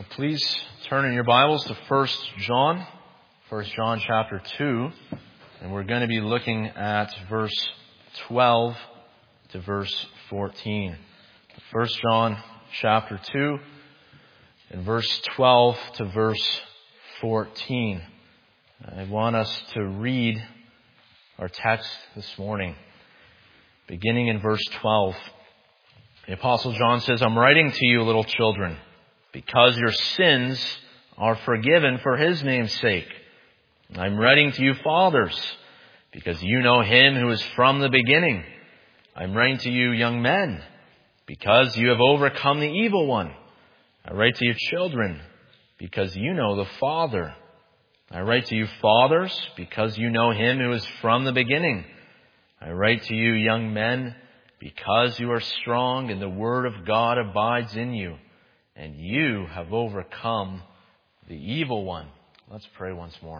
Please turn in your Bibles to 1 John chapter 2, and we're going to be looking at verse 12 to verse 14. 1 John chapter 2 and verse 12 to verse 14. I want us to read our text this morning, beginning in verse 12. The Apostle John says, "I'm writing to you, little children, because your sins are forgiven for His name's sake. I'm writing to you, fathers, because you know Him who is from the beginning. I'm writing to you, young men, because you have overcome the evil one. I write to you, children, because you know the Father. I write to you, fathers, because you know Him who is from the beginning. I write to you, young men, because you are strong and the Word of God abides in you, and you have overcome the evil one." Let's pray once more.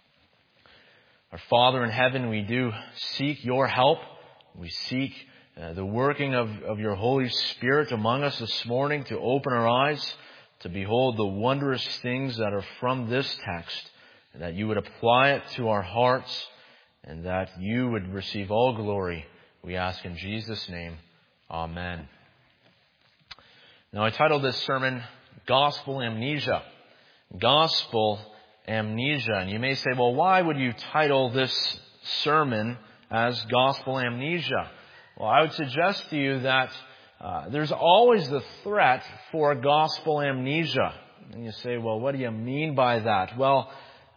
Our Father in heaven, we do seek your help. We seek the working of your Holy Spirit among us this morning to open our eyes, to behold the wondrous things that are from this text, and that you would apply it to our hearts, and that you would receive all glory. We ask in Jesus' name. Amen. Now, I titled this sermon, Gospel Amnesia. Gospel Amnesia. And you may say, well, why would you title this sermon as Gospel Amnesia? Well, I would suggest to you that there's always the threat for gospel amnesia. And you say, well, what do you mean by that? Well,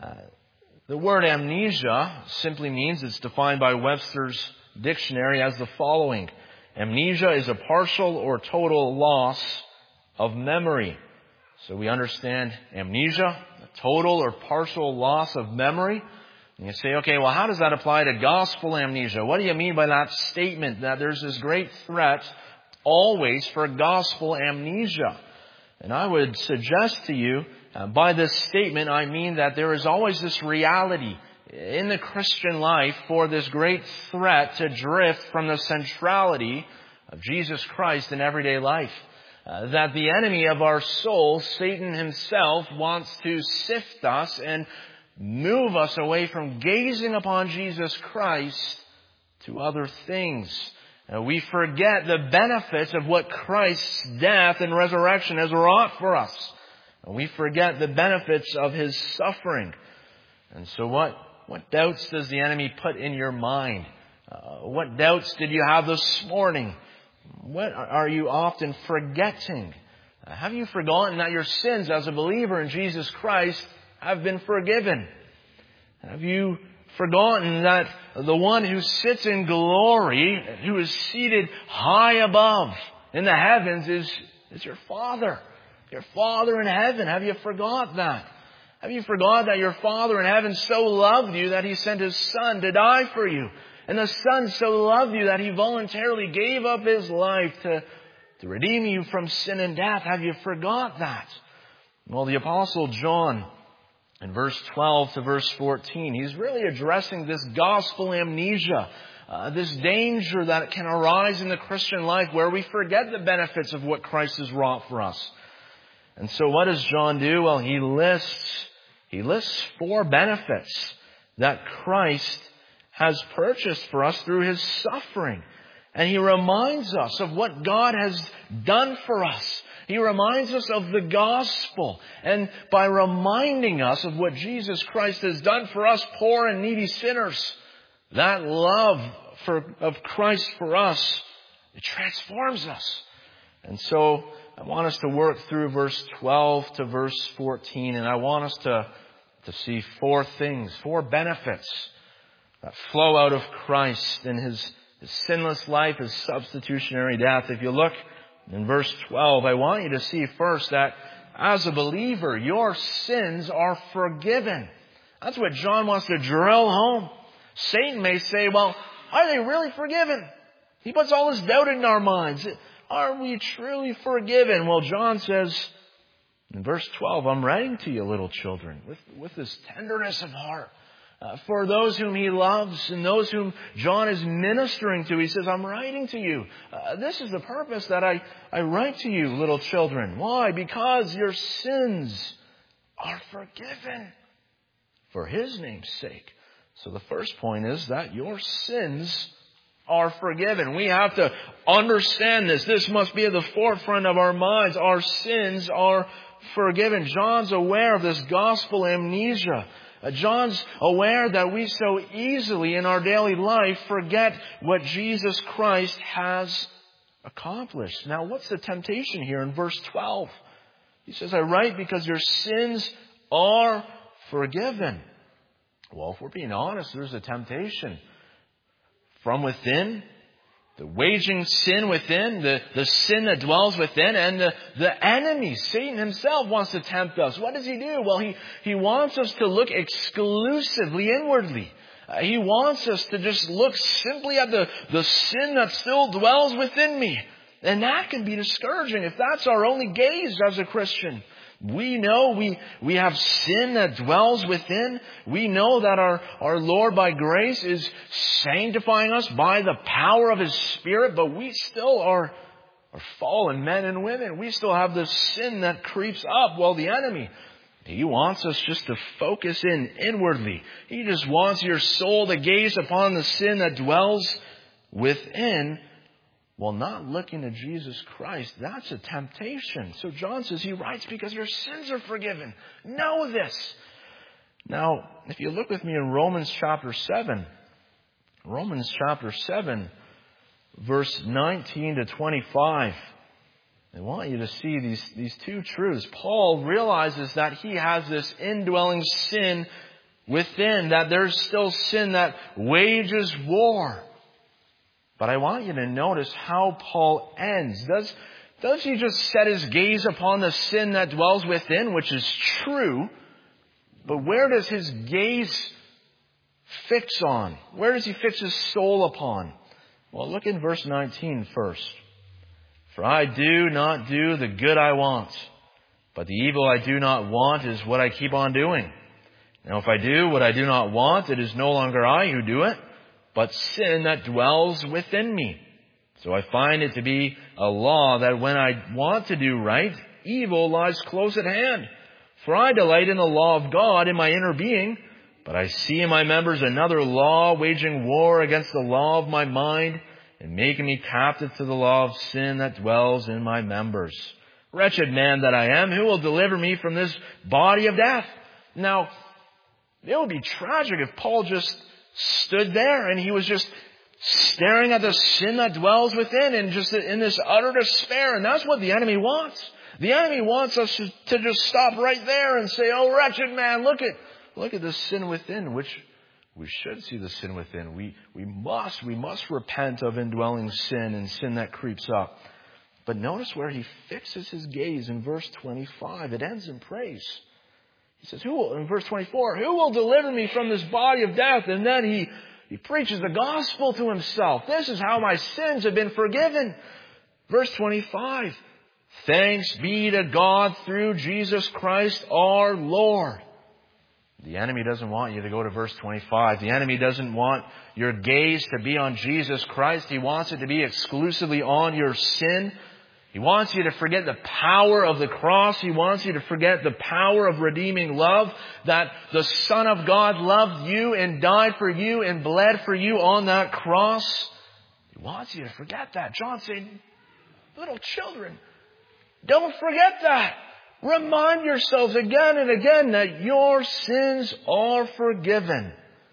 the word amnesia simply means, it's defined by Webster's dictionary as the following: amnesia is a partial or total loss of memory. So we understand amnesia, a total or partial loss of memory. And you say, okay, well, how does that apply to gospel amnesia? What do you mean by that statement, that there's this great threat always for gospel amnesia? And I would suggest to you, by this statement, I mean that there is always this reality in the Christian life for this great threat to drift from the centrality of Jesus Christ in everyday life. That the enemy of our soul, Satan himself, wants to sift us and move us away from gazing upon Jesus Christ to other things. We forget the benefits of what Christ's death and resurrection has wrought for us. We forget the benefits of His suffering. And so what doubts does the enemy put in your mind? What doubts did you have this morning? What are you often forgetting? Have you forgotten that your sins as a believer in Jesus Christ have been forgiven? Have you forgotten that the one who sits in glory, who is seated high above in the heavens, is your Father? Your Father in heaven. Have you forgot that? Have you forgot that your Father in heaven so loved you that He sent His Son to die for you? And the Son so loved you that He voluntarily gave up His life to redeem you from sin and death. Have you forgot that? Well, the Apostle John, in verse 12 to verse 14, he's really addressing this gospel amnesia, this danger that can arise in the Christian life where we forget the benefits of what Christ has wrought for us. And so what does John do? Well, he lists 4 benefits that Christ has purchased for us through His suffering. And He reminds us of what God has done for us. He reminds us of the gospel. And by reminding us of what Jesus Christ has done for us, poor and needy sinners, that love of Christ for us, it transforms us. And so I want us to work through verse 12 to verse 14. And I want us to see 4 things, 4 benefits that flow out of Christ in His sinless life, His substitutionary death. If you look in verse 12, I want you to see first that as a believer, your sins are forgiven. That's what John wants to drill home. Satan may say, well, are they really forgiven? He puts all this doubt in our minds. Are we truly forgiven? Well, John says in verse 12, I'm writing to you, little children, with this tenderness of heart. For those whom he loves and those whom John is ministering to, he says, I'm writing to you. This is the purpose that I write to you, little children. Why? Because your sins are forgiven for his name's sake. So the first point is that your sins are forgiven. We have to understand this. This must be at the forefront of our minds. Our sins are forgiven. John's aware of this gospel amnesia. John's aware that we so easily in our daily life forget what Jesus Christ has accomplished. Now, what's the temptation here in verse 12? He says, I write because your sins are forgiven. Well, if we're being honest, there's a temptation from within, the waging sin within, the sin that dwells within, and the enemy, Satan himself, wants to tempt us. What does he do? Well, he wants us to look exclusively inwardly. He wants us to just look simply at the sin that still dwells within me. And that can be discouraging if that's our only gaze as a Christian. We know we have sin that dwells within. We know that our Lord by grace is sanctifying us by the power of His Spirit, but we still are fallen men and women. We still have this sin that creeps up. Well, the enemy, he wants us just to focus in inwardly. He just wants your soul to gaze upon the sin that dwells within, while not looking to Jesus Christ. That's a temptation. So John says, he writes because your sins are forgiven. Know this. Now, if you look with me in Romans chapter 7, verse 19 to 25, I want you to see these two truths. Paul realizes that he has this indwelling sin within, that there's still sin that wages war. But I want you to notice how Paul ends. Does he just set his gaze upon the sin that dwells within, which is true, but where does his gaze fix on? Where does he fix his soul upon? Well, look in verse 19 first. For I do not do the good I want, but the evil I do not want is what I keep on doing. Now if I do what I do not want, it is no longer I who do it, but sin that dwells within me. So I find it to be a law that when I want to do right, evil lies close at hand. For I delight in the law of God in my inner being, but I see in my members another law waging war against the law of my mind and making me captive to the law of sin that dwells in my members. Wretched man that I am, who will deliver me from this body of death? Now, it would be tragic if Paul just stood there and he was just staring at the sin that dwells within and just in this utter despair. And that's what the enemy wants. The enemy wants us to just stop right there and say, oh, wretched man, look at the sin within, which we should see the sin within. We must repent of indwelling sin and sin that creeps up. But notice where he fixes his gaze in verse 25. It ends in praise. He says, in verse 24, who will deliver me from this body of death? And then he preaches the gospel to himself. This is how my sins have been forgiven. Verse 25, thanks be to God through Jesus Christ our Lord. The enemy doesn't want you to go to verse 25. The enemy doesn't want your gaze to be on Jesus Christ. He wants it to be exclusively on your sin. He wants you to forget the power of the cross. He wants you to forget the power of redeeming love, that the Son of God loved you and died for you and bled for you on that cross. He wants you to forget that. John said, little children, don't forget that. Remind yourselves again and again that your sins are forgiven.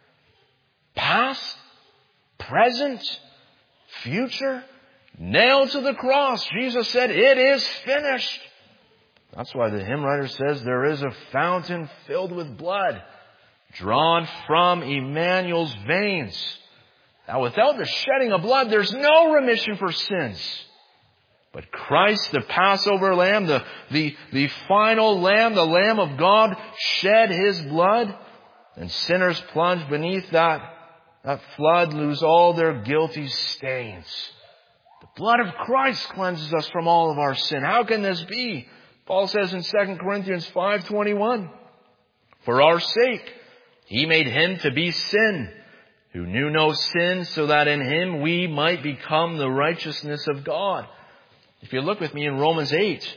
Past, present, future, nailed to the cross. Jesus said, it is finished. That's why the hymn writer says there is a fountain filled with blood drawn from Emmanuel's veins. Now without the shedding of blood, there's no remission for sins. But Christ, the Passover lamb, the final lamb, the Lamb of God, shed His blood, and sinners plunged beneath that flood lose all their guilty stains. The blood of Christ cleanses us from all of our sin. How can this be? Paul says in 2 Corinthians 5:21, for our sake, He made him to be sin, who knew no sin, so that in him we might become the righteousness of God. If you look with me in Romans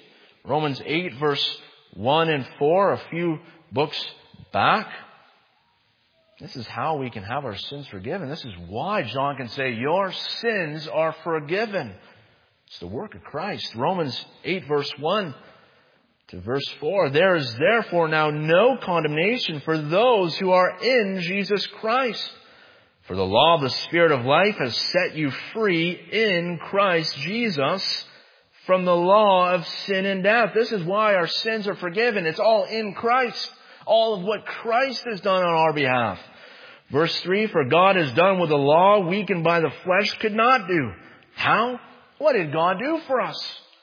8 verse 1 and 4, a few books back, this is how we can have our sins forgiven. This is why John can say, your sins are forgiven. It's the work of Christ. Romans 8 verse 1 to verse 4. There is therefore now no condemnation for those who are in Jesus Christ. For the law of the Spirit of life has set you free in Christ Jesus from the law of sin and death. This is why our sins are forgiven. It's all in Christ. All of what Christ has done on our behalf. Verse 3, for God has done what the law, weakened by the flesh, could not do. How? What did God do for us?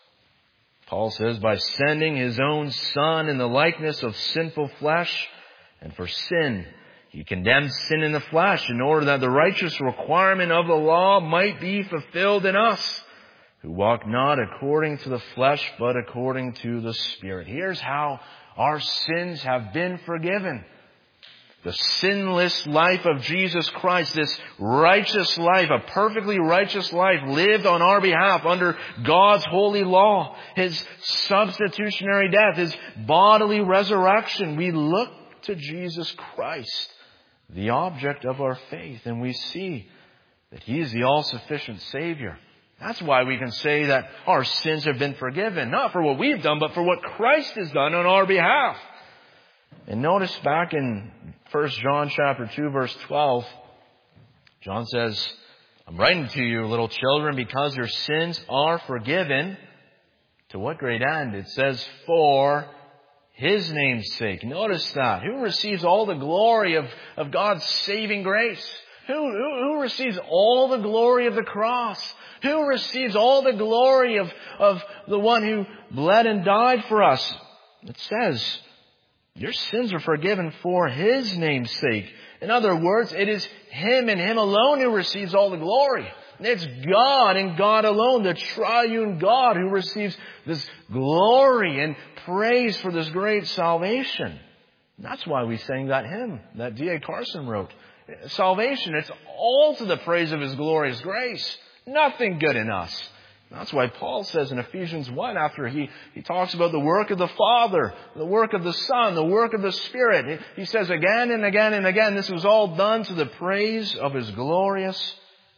Paul says, by sending his own Son in the likeness of sinful flesh, and for sin, he condemned sin in the flesh in order that the righteous requirement of the law might be fulfilled in us, who walk not according to the flesh, but according to the Spirit. Here's how our sins have been forgiven. The sinless life of Jesus Christ, this righteous life, a perfectly righteous life lived on our behalf under God's holy law. His substitutionary death, His bodily resurrection. We look to Jesus Christ, the object of our faith, and we see that He is the all-sufficient Savior. That's why we can say that our sins have been forgiven, not for what we've done, but for what Christ has done on our behalf. And notice back in 1 John chapter 2, verse 12, John says, I'm writing to you, little children, because your sins are forgiven. To what great end? It says, for His name's sake. Notice that. Who receives all the glory of God's saving grace? Who receives all the glory of the cross? Who receives all the glory of the one who bled and died for us? It says, your sins are forgiven for His name's sake. In other words, it is Him and Him alone who receives all the glory. It's God and God alone, the triune God, who receives this glory and praise for this great salvation. And that's why we sang that hymn that D.A. Carson wrote. Salvation, it's all to the praise of His glorious grace. Nothing good in us. That's why Paul says in Ephesians 1, after he talks about the work of the Father, the work of the Son, the work of the Spirit, he says again and again and again, this was all done to the praise of His glorious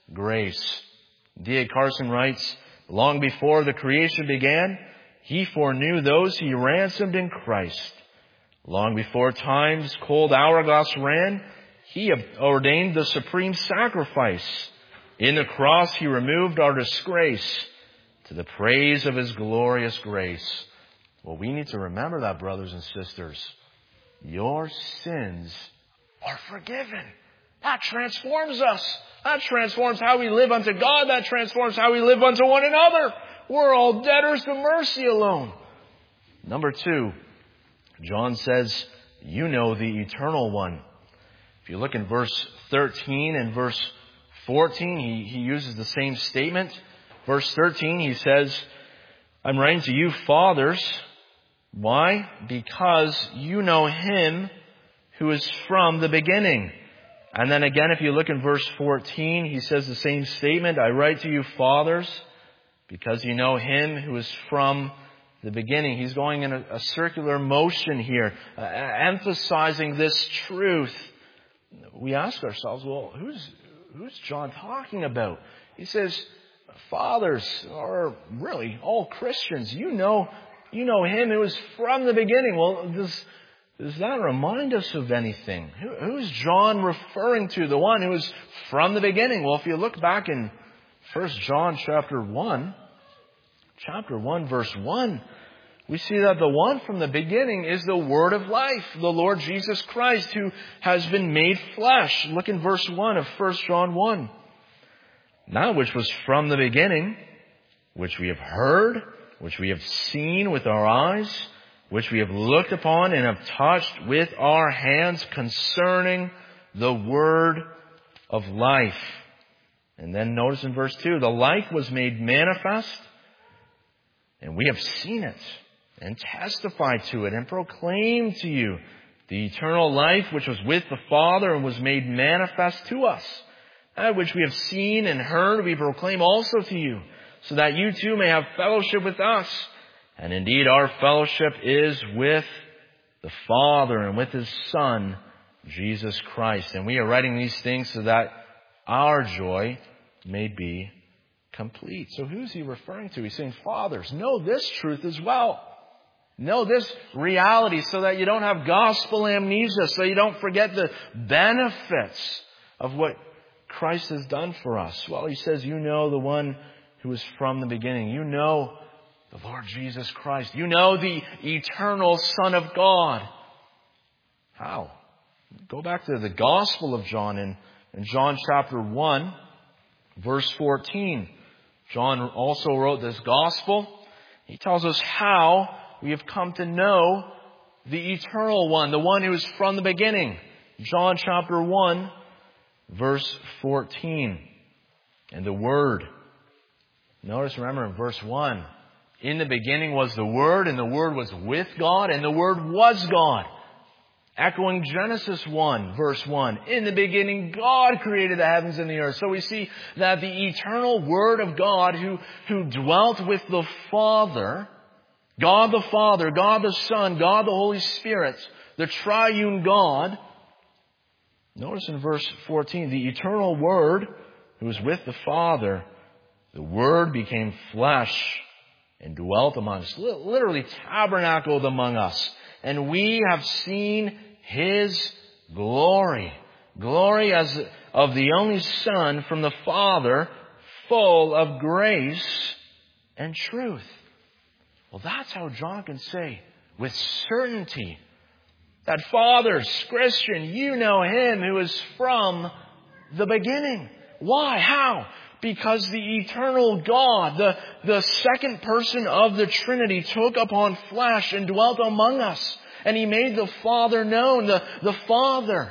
grace. D.A. Carson writes, long before the creation began, He foreknew those He ransomed in Christ. Long before time's cold hourglass ran, He ordained the supreme sacrifice. In the cross, He removed our disgrace to the praise of His glorious grace. Well, we need to remember that, brothers and sisters. Your sins are forgiven. That transforms us. That transforms how we live unto God. That transforms how we live unto one another. We're all debtors to mercy alone. Number 2, John says, you know the eternal one. If you look in verse 13 and verse 14, he uses the same statement. Verse 13, he says, I'm writing to you, fathers. Why? Because you know Him who is from the beginning. And then again, if you look in verse 14, he says the same statement. I write to you, fathers, because you know Him who is from the beginning. He's going in a circular motion here, emphasizing this truth. We ask ourselves, well, who's John talking about? He says, fathers, or really all Christians, you know Him who is from the beginning. Well, does that remind us of anything? Who's John referring to? The one who is from the beginning. Well, if you look back in 1 John chapter 1 verse 1, we see that the one from the beginning is the Word of life, the Lord Jesus Christ, who has been made flesh. Look in verse 1 of 1 John 1. That which was from the beginning, which we have heard, which we have seen with our eyes, which we have looked upon and have touched with our hands concerning the Word of life. And then notice in verse 2, the life was made manifest, and we have seen it, and testified to it, and proclaimed to you The eternal life which was with the Father and was made manifest to us, that which we have seen and heard we proclaim also to you, so that you too may have fellowship with us. And indeed our fellowship is with the Father and with His Son, Jesus Christ. And we are writing these things so that our joy may be complete. So who's he referring to? He's saying, fathers, know this truth as well. Know this reality so that you don't have gospel amnesia, so you don't forget the benefits of what Christ has done for us. Well, he says, you know the one who is from the beginning. You know the Lord Jesus Christ. You know the eternal Son of God. How? Go back to the Gospel of John in John chapter 1, verse 14. John also wrote this Gospel. He tells us how we have come to know the eternal one, the one who is from the beginning. John chapter 1, verse 14. And the Word. Notice, remember in verse 1. In the beginning was the Word, and the Word was with God, and the Word was God. Echoing Genesis 1, verse 1. In the beginning, God created the heavens and the earth. So we see that the eternal Word of God who dwelt with the Father, God the Father, God the Son, God the Holy Spirit, the triune God. Notice in verse 14, the eternal Word who was with the Father, the Word became flesh and dwelt among us. Literally tabernacled among us. And we have seen His glory. Glory as of the only Son from the Father, full of grace and truth. Well, that's how John can say with certainty that fathers, Christian, you know Him who is from the beginning. Why? How? Because the eternal God, the second person of the Trinity, took upon flesh and dwelt among us. And He made the Father known, the Father.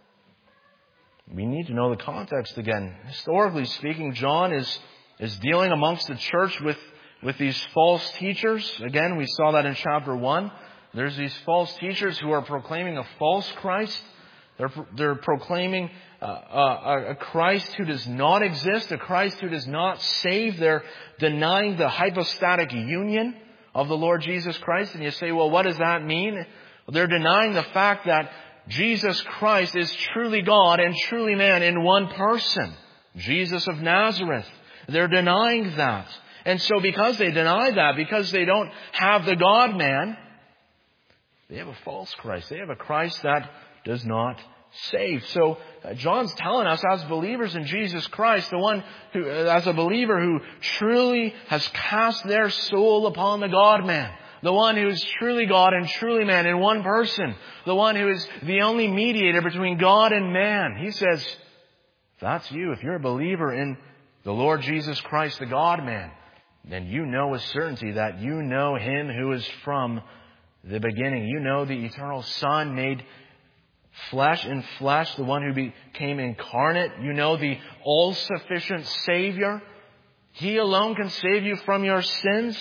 We need to know the context again. Historically speaking, John is dealing amongst the church with these false teachers. Again, we saw that in chapter 1. There's these false teachers who are proclaiming a false Christ. They're proclaiming a Christ who does not exist, a Christ who does not save. They're denying the hypostatic union of the Lord Jesus Christ. And you say, well, what does that mean? Well, they're denying the fact that Jesus Christ is truly God and truly man in one person, Jesus of Nazareth. They're denying that. And so because they deny that, because they don't have the God-man, they have a false Christ. They have a Christ that does not save. So John's telling us as believers in Jesus Christ, the one who, as a believer who truly has cast their soul upon the God-man, the one who is truly God and truly man in one person, the one who is the only mediator between God and man. He says, if that's you, if you're a believer in the Lord Jesus Christ, the God-man, then you know with certainty that you know Him who is from the beginning. You know the eternal Son made flesh in flesh, the one who became incarnate. You know the all-sufficient Savior. He alone can save you from your sins.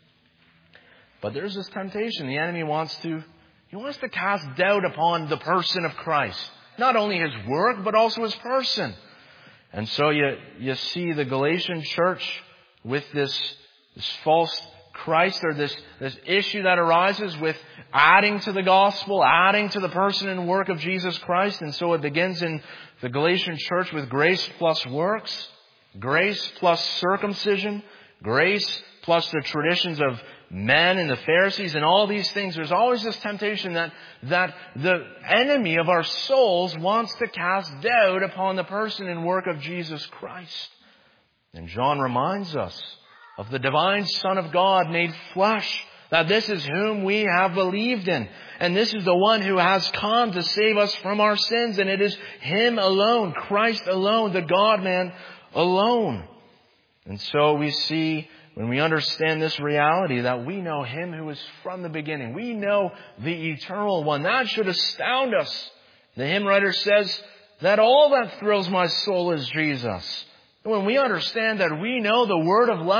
But there's this temptation. The enemy wants to cast doubt upon the person of Christ. Not only His work, but also His person. And so you see the Galatian church with this false Christ, or this issue that arises with adding to the gospel, adding to the person and work of Jesus Christ. And so it begins in the Galatian church with grace plus works, grace plus circumcision, grace plus the traditions of men and the Pharisees and all these things. There's always this temptation that the enemy of our souls wants to cast doubt upon the person and work of Jesus Christ. And John reminds us of the divine Son of God made flesh, that this is whom we have believed in. And this is the one who has come to save us from our sins. And it is Him alone, Christ alone, the God-man alone. And so we see, when we understand this reality, that we know Him who is from the beginning. We know the eternal one. That should astound us. The hymn writer says that all that thrills my soul is Jesus. When we understand that we know the Word of life,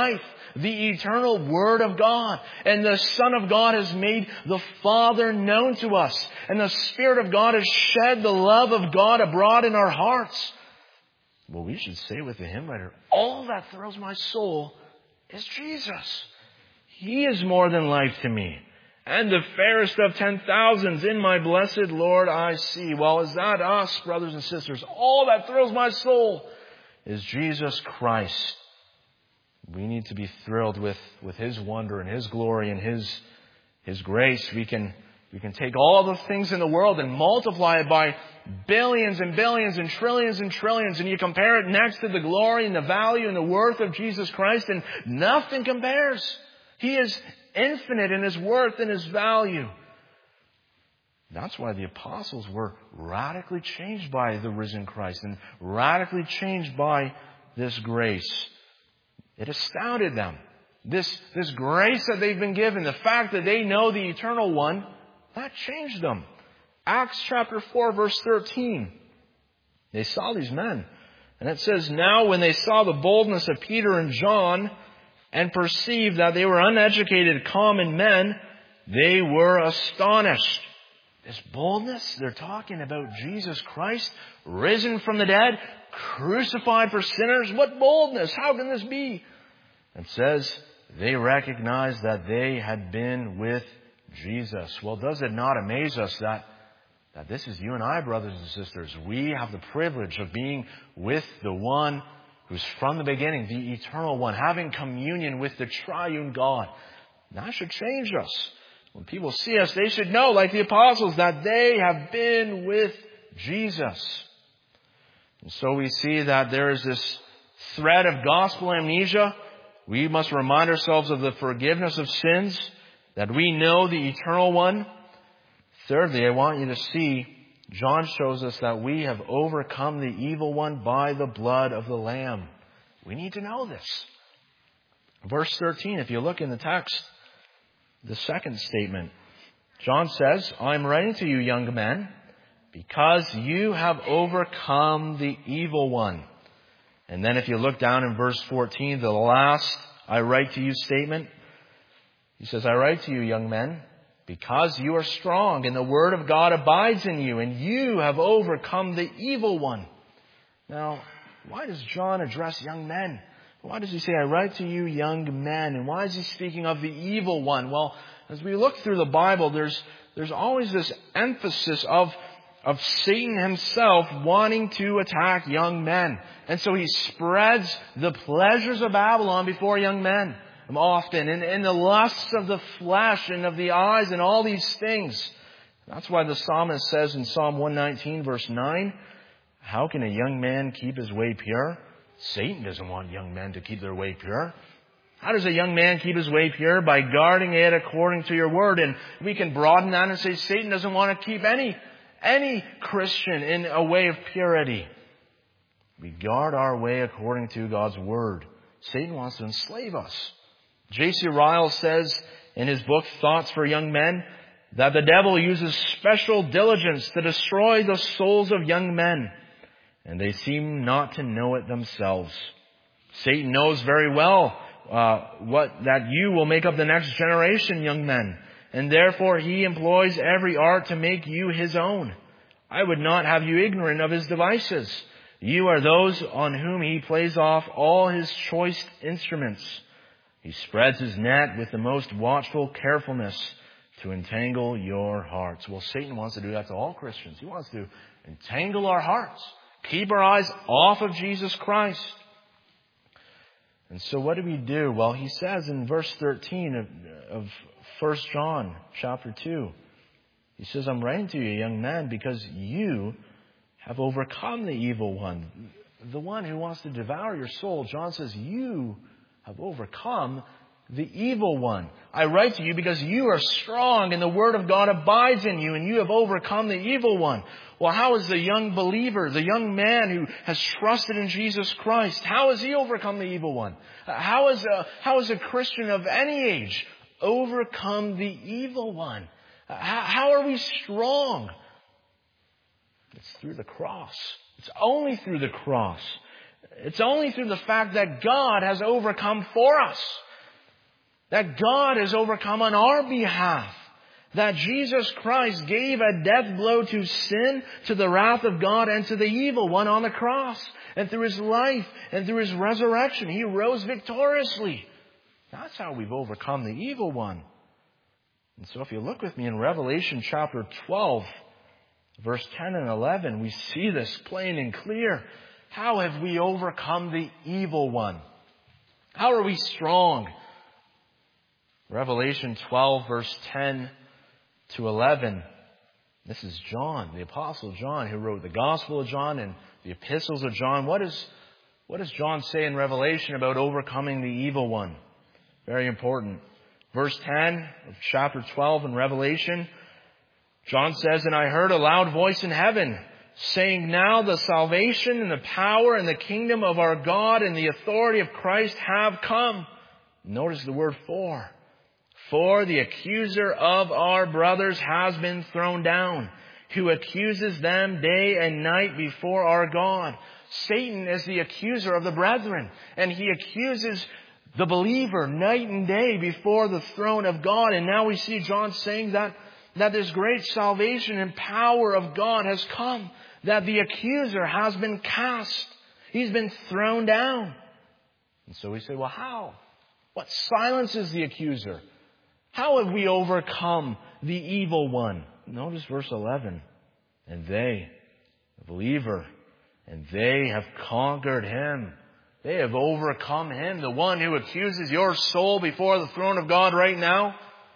the eternal Word of God. And the Son of God has made the Father known to us. And the Spirit of God has shed the love of God abroad in our hearts. Well, we should say with the hymn writer, all that thrills my soul is Jesus. He is more than life to me. And the fairest of 10,000s in my blessed Lord I see. Well, is that us, brothers and sisters? All that thrills my soul is Jesus Christ. We need to be thrilled with His wonder and His glory and His grace. We can take all the things in the world and multiply it by billions and billions and trillions, and you compare it next to the glory and the value and the worth of Jesus Christ, and nothing compares. He is infinite in His worth and His value. That's why the apostles were radically changed by the risen Christ and radically changed by this grace. It astounded them. This grace that they've been given, the fact that they know the Eternal One, that changed them. Acts chapter 4, verse 13. They saw these men. And it says, now when they saw the boldness of Peter and John and perceived that they were uneducated common men, they were astonished. This boldness, they're talking about Jesus Christ, risen from the dead, crucified for sinners. What boldness? How can this be? It says, they recognized that they had been with Jesus. Well, does it not amaze us that this is you and I, brothers and sisters? We have the privilege of being with the one who's from the beginning, the Eternal One, having communion with the triune God. That should change us. When people see us, they should know, like the apostles, that they have been with Jesus. And so we see that there is this thread of gospel amnesia. We must remind ourselves of the forgiveness of sins, that we know the Eternal One. Thirdly, I want you to see, John shows us that we have overcome the evil one by the blood of the Lamb. We need to know this. Verse 13, if you look in the text, the second statement, John says, I am writing to you, young men, because you have overcome the evil one. And then if you look down in verse 14, the last I write to you statement, he says, I write to you, young men, because you are strong and the word of God abides in you, and you have overcome the evil one. Now, why does John address young men? Why does he say, I write to you, young men? And why is he speaking of the evil one? Well, as we look through the Bible, there's always this emphasis of Satan himself wanting to attack young men. And so he spreads the pleasures of Babylon before young men often, in the lusts of the flesh and of the eyes and all these things. That's why the psalmist says in Psalm 119, verse 9, how can a young man keep his way pure? Satan doesn't want young men to keep their way pure. How does a young man keep his way pure? By guarding it according to your word. And we can broaden that and say Satan doesn't want to keep any Christian in a way of purity. We guard our way according to God's word. Satan wants to enslave us. J.C. Ryle says in his book, Thoughts for Young Men, that the devil uses special diligence to destroy the souls of young men, and they seem not to know it themselves. Satan knows very well that you will make up the next generation, young men, and therefore he employs every art to make you his own. I would not have you ignorant of his devices. You are those on whom he plays off all his choice instruments. He spreads his net with the most watchful carefulness to entangle your hearts. Well, Satan wants to do that to all Christians. He wants to entangle our hearts. Keep our eyes off of Jesus Christ. And so what do we do? Well, he says in verse 13 of 1 John chapter 2, he says, I'm writing to you, young man, because you have overcome the evil one, the one who wants to devour your soul. John says, you have overcome the evil one. I write to you because you are strong and the word of God abides in you, and you have overcome the evil one. Well, how is the young believer, the young man who has trusted in Jesus Christ, how has he overcome the evil one? How is a Christian of any age overcome the evil one? How are we strong? It's through the cross. It's only through the cross. It's only through the fact that God has overcome for us. That God has overcome on our behalf. That Jesus Christ gave a death blow to sin, to the wrath of God, and to the evil one on the cross. And through His life and through His resurrection, He rose victoriously. That's how we've overcome the evil one. And so if you look with me in Revelation chapter 12, verse 10 and 11, we see this plain and clear. How have we overcome the evil one? How are we strong? Revelation 12, verse 10 to 11. This is John, the Apostle John, who wrote the Gospel of John and the Epistles of John. What does John say in Revelation about overcoming the evil one? Very important. Verse 10 of chapter 12 in Revelation, John says, "And I heard a loud voice in heaven, saying, Now the salvation and the power and the kingdom of our God and the authority of Christ have come." Notice the word "for." "For the accuser of our brothers has been thrown down, who accuses them day and night before our God." Satan is the accuser of the brethren, and he accuses the believer night and day before the throne of God. And now we see John saying that this great salvation and power of God has come, that the accuser has been cast. He's been thrown down. And so we say, well, how? What silences the accuser? How have we overcome the evil one? Notice verse 11. "And they," the believer, "and they have conquered him." They have overcome him, the one who accuses your soul before the throne of God right now.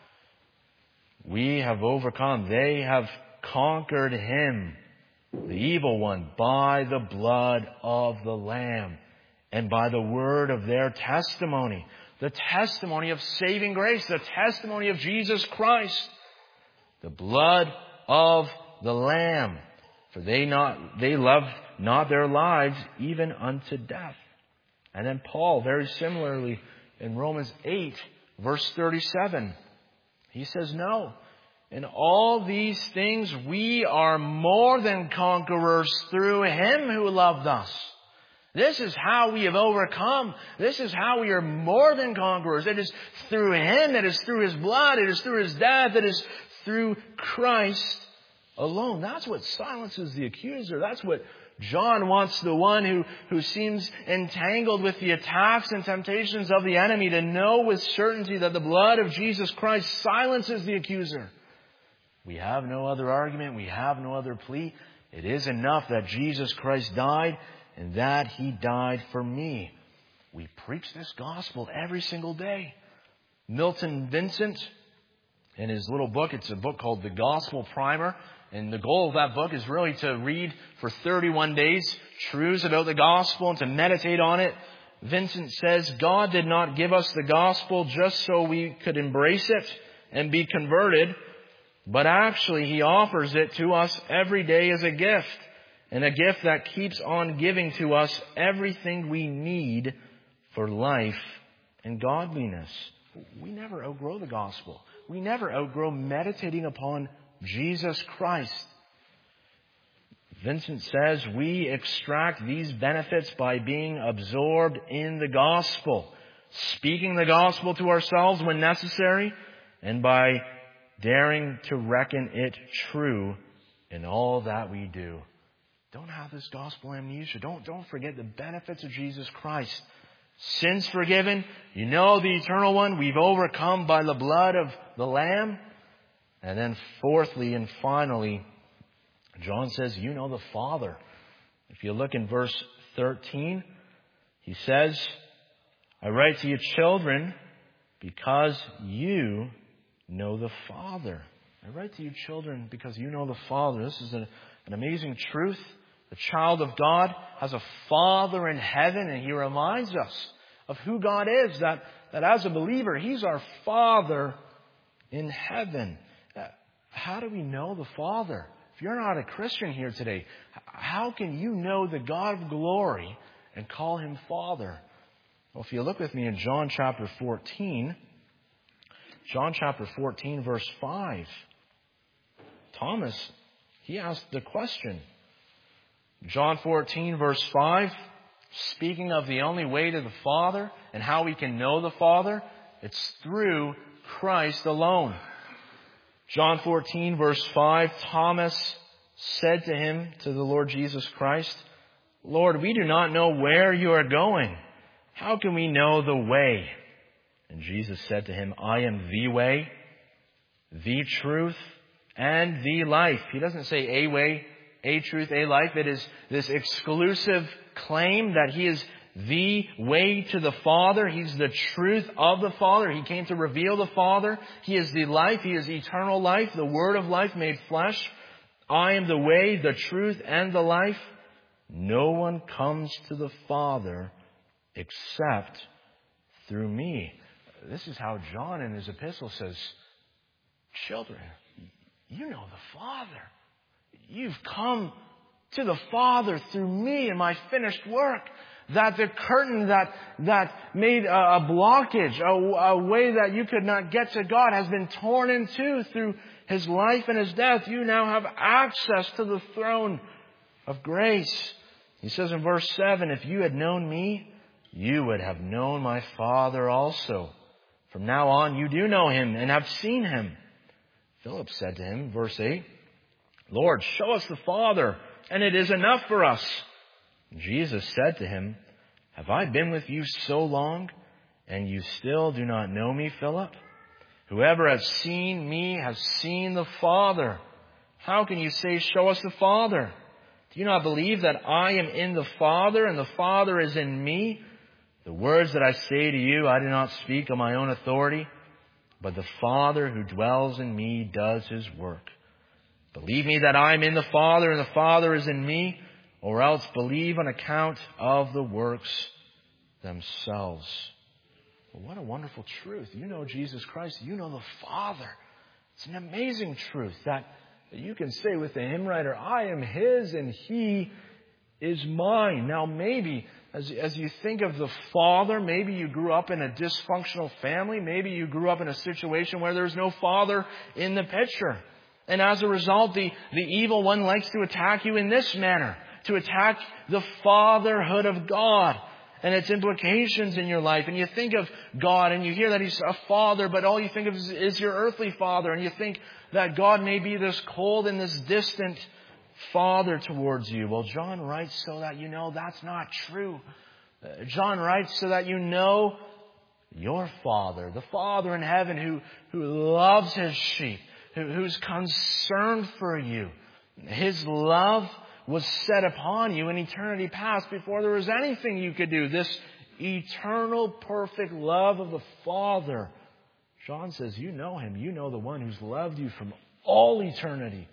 We have overcome. They have conquered him, the evil one, by the blood of the Lamb and by the word of their testimony. The testimony of saving grace, the testimony of Jesus Christ. The blood of the Lamb. For they loved not their lives even unto death. And then Paul, very similarly, in Romans 8, verse 37, he says, "No, in all these things we are more than conquerors through Him who loved us." This is how we have overcome. This is how we are more than conquerors. It is through Him. It is through His blood. It is through His death. It is through Christ alone. That's what silences the accuser. That's what John wants the one who seems entangled with the attacks and temptations of the enemy to know with certainty that the blood of Jesus Christ silences the accuser. We have no other argument. We have no other plea. It is enough that Jesus Christ died and that He died for me. We preach this gospel every single day. Milton Vincent, in his little book, it's a book called The Gospel Primer. And the goal of that book is really to read for 31 days truths about the gospel and to meditate on it. Vincent says, "God did not give us the gospel just so we could embrace it and be converted, but actually He offers it to us every day as a gift, and a gift that keeps on giving to us everything we need for life and godliness." We never outgrow the gospel. We never outgrow meditating upon Jesus Christ. Vincent says, "We extract these benefits by being absorbed in the gospel, speaking the gospel to ourselves when necessary, and by daring to reckon it true in all that we do." Don't have this gospel amnesia. Don't forget the benefits of Jesus Christ. Sins forgiven. You know the eternal one. We've overcome by the blood of the Lamb. And then fourthly and finally, John says, you know the Father. If you look in verse 13, he says, "I write to you, children, because you know the Father." I write to you, children, because you know the Father. This is an amazing truth. The child of God has a Father in heaven, and He reminds us of who God is, that as a believer, He's our Father in heaven. How do we know the Father? If you're not a Christian here today, how can you know the God of glory and call Him Father? Well, if you look with me in John chapter 14, verse 5, Thomas, he asked the question. John 14, verse 5, speaking of the only way to the Father and how we can know the Father, It's through Christ alone. John 14, verse 5, Thomas said to him, to the Lord Jesus Christ, Lord, we do not know where you are going. How can we know the way? And Jesus said to him, I am the way, the truth, and the life. He doesn't say a way, a truth, a life. It is this exclusive claim that He is the way to the Father. He's the truth of the Father. He came to reveal the Father. He is the life. He is eternal life, the Word of life made flesh. I am the way, the truth, and the life. No one comes to the Father except through me. This is how John in his epistle says, children, you know the Father. You've come to the Father through me and my finished work. That the curtain that made a blockage, a way that you could not get to God, has been torn in two through His life and His death. You now have access to the throne of grace. He says in verse 7, if you had known me, you would have known my Father also. From now on, you do know Him and have seen Him. Philip said to him, verse 8, Lord, show us the Father, and it is enough for us. Jesus said to him, have I been with you so long, and you still do not know me, Philip? Whoever has seen me has seen the Father. How can you say, show us the Father? Do you not believe that I am in the Father, and the Father is in me? The words that I say to you, I do not speak on my own authority, but the Father who dwells in me does His work. Believe me that I am in the Father, and the Father is in me, or else believe on account of the works themselves. Well, what a wonderful truth. You know Jesus Christ. You know the Father. It's an amazing truth that you can say with the hymn writer, I am His and He is mine. Now maybe as you think of the Father, maybe you grew up in a dysfunctional family. Maybe you grew up in a situation where there's no Father in the picture. And as a result, the evil one likes to attack you in this manner. To attack the fatherhood of God and its implications in your life. And you think of God and you hear that He's a father, but all you think of is your earthly father. And you think that God may be this cold and this distant Father towards you. Well, John writes so that you know that's not true. John writes so that you know your Father, the Father in heaven who loves His sheep, who's concerned for you. His love was set upon you in eternity past before there was anything you could do. This eternal, perfect love of the Father. John says, you know Him. You know the one who's loved you from all eternity.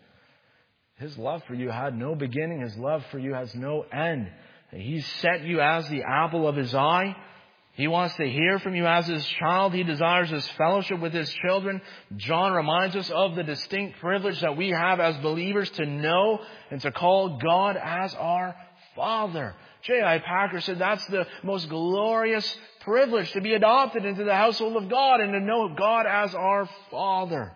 His love for you had no beginning. His love for you has no end. He's set you as the apple of His eye. He wants to hear from you as His child. He desires His fellowship with His children. John reminds us of the distinct privilege that we have as believers to know and to call God as our Father. J.I. Packer said that's the most glorious privilege, to be adopted into the household of God and to know God as our Father.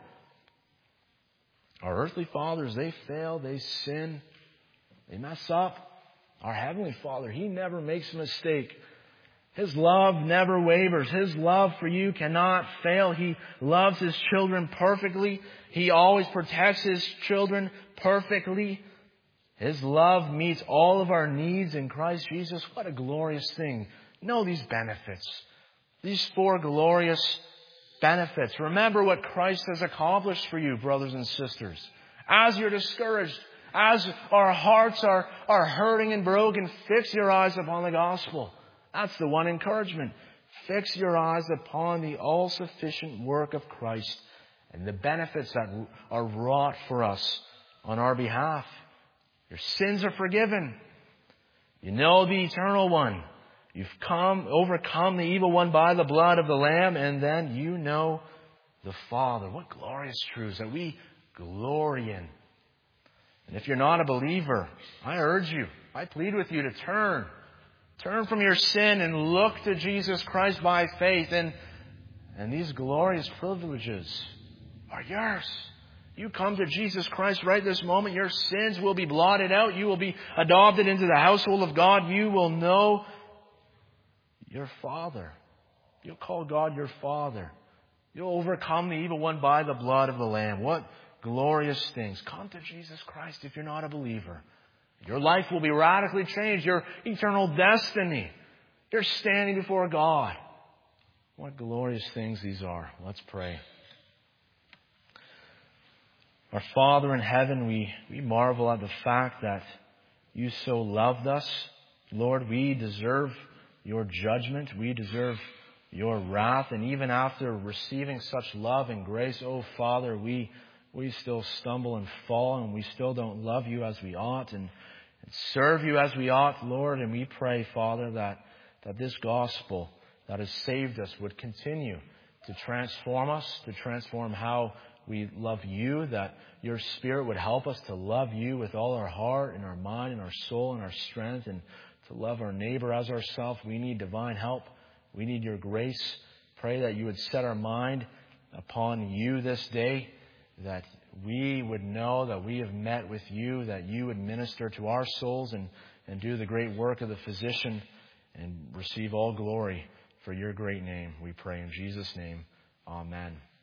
Our earthly fathers, they fail, they sin, they mess up. Our Heavenly Father, He never makes a mistake. His love never wavers. His love for you cannot fail. He loves His children perfectly. He always protects His children perfectly. His love meets all of our needs in Christ Jesus. What a glorious thing. Know these benefits. These 4 glorious benefits. Remember what Christ has accomplished for you, brothers and sisters. As you're discouraged, as our hearts are hurting and broken, fix your eyes upon the gospel. That's the one encouragement. Fix your eyes upon the all-sufficient work of Christ and the benefits that are wrought for us on our behalf. Your sins are forgiven. You know the eternal one. You've overcome the evil one by the blood of the Lamb, and then you know the Father. What glorious truths that we glory in. And if you're not a believer, I urge you, I plead with you to turn. Turn from your sin and look to Jesus Christ by faith. And these glorious privileges are yours. You come to Jesus Christ right this moment. Your sins will be blotted out. You will be adopted into the household of God. You will know your Father. You'll call God your Father. You'll overcome the evil one by the blood of the Lamb. What glorious things. Come to Jesus Christ if you're not a believer. Your life will be radically changed. Your eternal destiny. You're standing before God. What glorious things these are. Let's pray. Our Father in heaven, we marvel at the fact that you so loved us. Lord, we deserve your judgment. We deserve your wrath. And even after receiving such love and grace, oh Father, we still stumble and fall, and we still don't love you as we ought and serve you as we ought, Lord. And we pray, Father, that this gospel that has saved us would continue to transform us, to transform how we love you, that your Spirit would help us to love you with all our heart and our mind and our soul and our strength, and to love our neighbor as ourselves. We need divine help. We need your grace. Pray that you would set our mind upon you this day, that we would know that we have met with you, that you would minister to our souls and do the great work of the physician and receive all glory for your great name. We pray in Jesus' name. Amen.